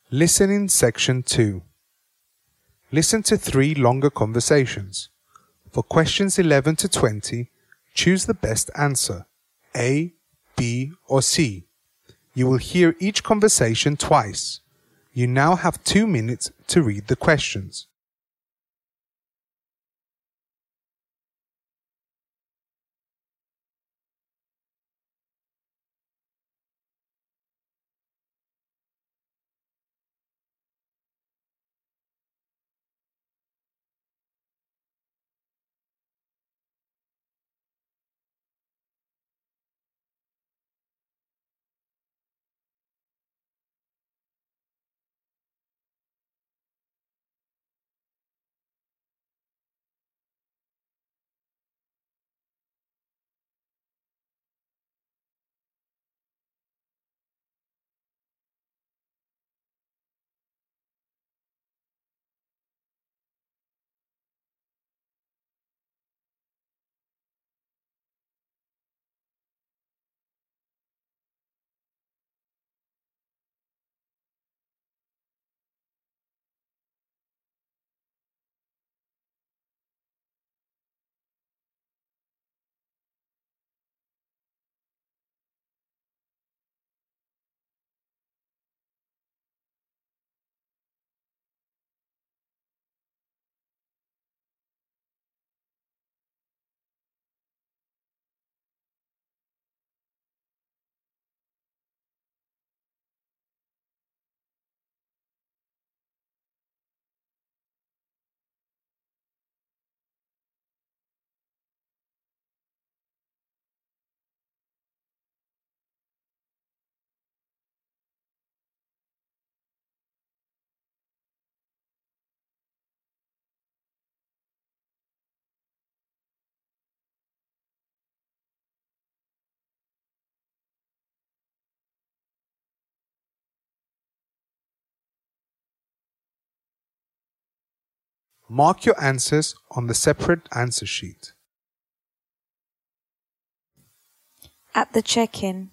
Listening Section 2. Listen to 3 longer conversations. For questions 11 to 20, choose the best answer, A, B, or C. You will hear each conversation twice. You now have 2 minutes to read the questions. Mark your answers on the separate answer sheet. At the check-in.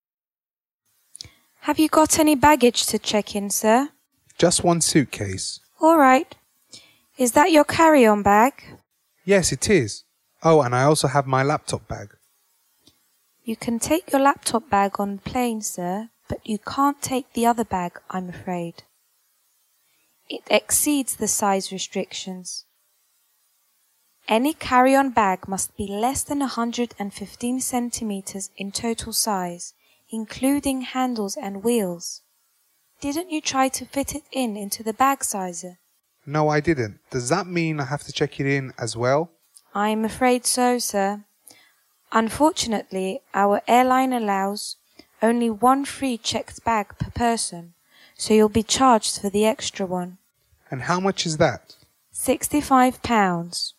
Have you got any baggage to check in, sir? Just one suitcase. All right. Is that your carry-on bag? Yes, it is. Oh, and I also have my laptop bag. You can take your laptop bag on the plane, sir, but you can't take the other bag, I'm afraid. It exceeds the size restrictions. Any carry-on bag must be less than 115 centimeters in total size, including handles and wheels. Didn't you try to fit it into the bag sizer? No, I didn't. Does that mean I have to check it in as well? I'm afraid so, sir. Unfortunately, our airline allows only one free checked bag per person, so you'll be charged for the extra one. And how much is that? £65.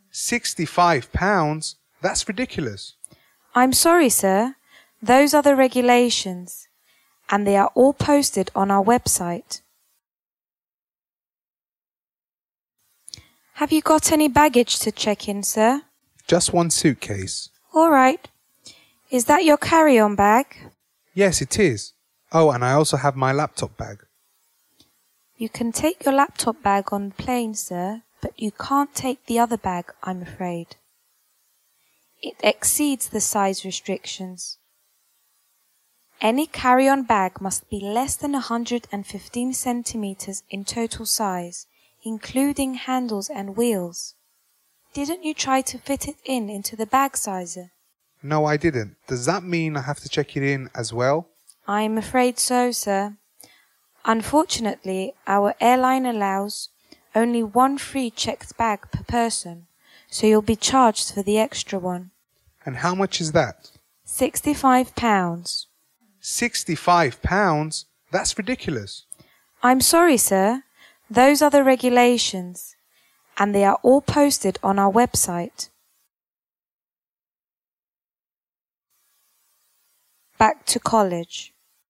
£65? That's ridiculous. I'm sorry, sir. Those are the regulations, and they are all posted on our website. Have you got any baggage to check in, sir? Just one suitcase. All right. Is that your carry-on bag? Yes, it is. Oh, and I also have my laptop bag. You can take your laptop bag on the plane, sir, but you can't take the other bag, I'm afraid. It exceeds the size restrictions. Any carry-on bag must be less than 115 centimeters in total size, including handles and wheels. Didn't you try to fit it into the bag sizer? No, I didn't. Does that mean I have to check it in as well? I'm afraid so, sir. Unfortunately, our airline allows only one free checked bag per person, so you'll be charged for the extra one. And how much is that? £65. £65? That's ridiculous. I'm sorry, sir. Those are the regulations, and they are all posted on our website. Back to college.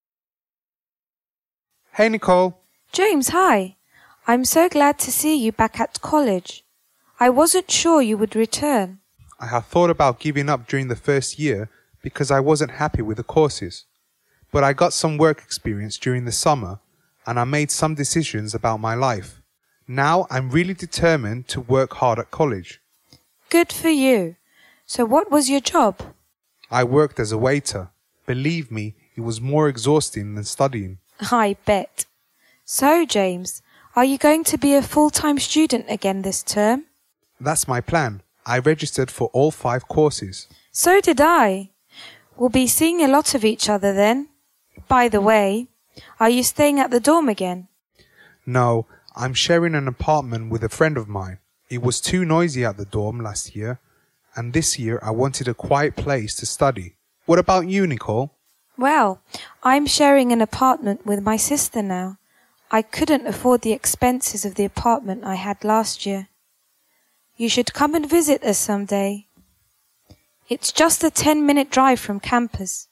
Hey, Nicole. James, hi. I'm so glad to see you back at college. I wasn't sure you would return. I had thought about giving up during the first year because I wasn't happy with the courses. But I got some work experience during the summer and I made some decisions about my life. Now I'm really determined to work hard at college. Good for you. So what was your job? I worked as a waiter. Believe me, it was more exhausting than studying. I bet. So, James, are you going to be a full-time student again this term? That's my plan. I registered for all 5 courses. So did I. We'll be seeing a lot of each other then. By the way, are you staying at the dorm again? No, I'm sharing an apartment with a friend of mine. It was too noisy at the dorm last year, and this year I wanted a quiet place to study. What about you, Nicole? Well, I'm sharing an apartment with my sister now. I couldn't afford the expenses of the apartment I had last year. You should come and visit us someday. It's just a 10-minute drive from campus.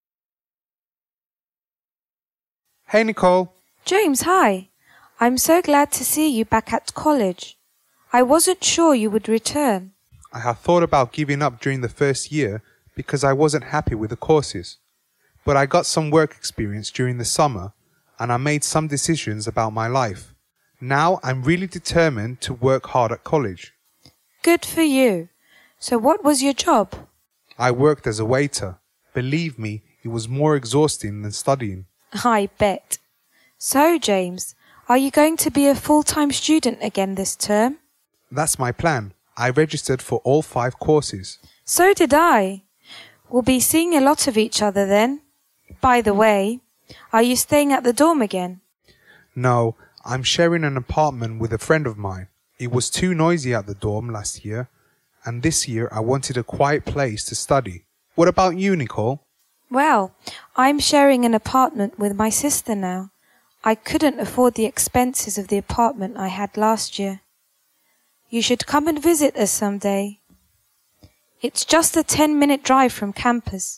Hey, Nicole. James, hi. I'm so glad to see you back at college. I wasn't sure you would return. I had thought about giving up during the first year because I wasn't happy with the courses. But I got some work experience during the summer, and I made some decisions about my life. Now I'm really determined to work hard at college. Good for you. So what was your job? I worked as a waiter. Believe me, it was more exhausting than studying. I bet. So, James, are you going to be a full-time student again this term? That's my plan. I registered for all 5 courses. So did I. We'll be seeing a lot of each other then. By the way, are you staying at the dorm again? No, I'm sharing an apartment with a friend of mine. It was too noisy at the dorm last year, and this year I wanted a quiet place to study. What about you, Nicole? Well, I'm sharing an apartment with my sister now. I couldn't afford the expenses of the apartment I had last year. You should come and visit us someday. It's just a 10-minute drive from campus.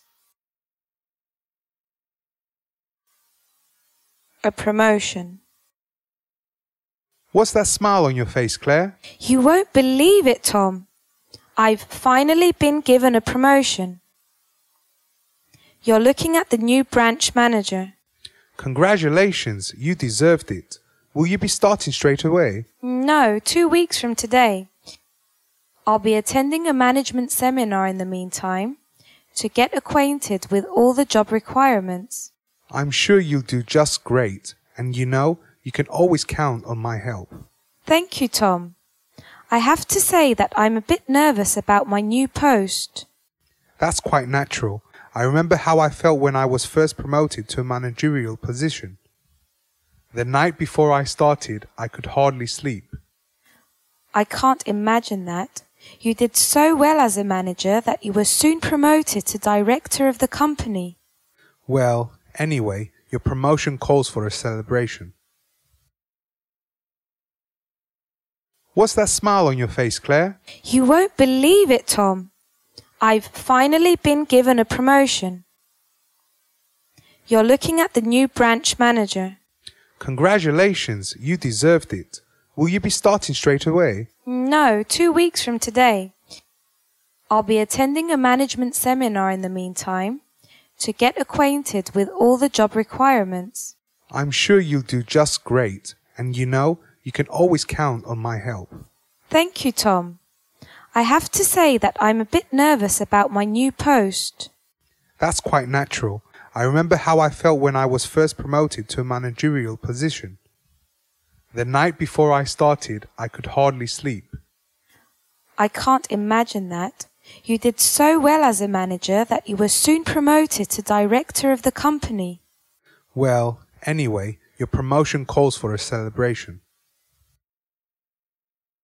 A promotion. What's that smile on your face, Claire? You won't believe it, Tom. I've finally been given a promotion. You're looking at the new branch manager. Congratulations, you deserved it. Will you be starting straight away? No, 2 weeks from today. I'll be attending a management seminar in the meantime to get acquainted with all the job requirements. I'm sure you'll do just great, and you know, you can always count on my help. Thank you, Tom. I have to say that I'm a bit nervous about my new post. That's quite natural. I remember how I felt when I was first promoted to a managerial position. The night before I started, I could hardly sleep. I can't imagine that. You did so well as a manager that you were soon promoted to director of the company. Well, anyway, your promotion calls for a celebration. What's that smile on your face, Claire? You won't believe it, Tom. I've finally been given a promotion. You're looking at the new branch manager. Congratulations, you deserved it. Will you be starting straight away? No, 2 weeks from today. I'll be attending a management seminar in the meantime to get acquainted with all the job requirements. I'm sure you'll do just great, and you know, you can always count on my help. Thank you, Tom. I have to say that I'm a bit nervous about my new post. That's quite natural. I remember how I felt when I was first promoted to a managerial position. The night before I started, I could hardly sleep. I can't imagine that. You did so well as a manager that you were soon promoted to director of the company. Well, anyway, your promotion calls for a celebration.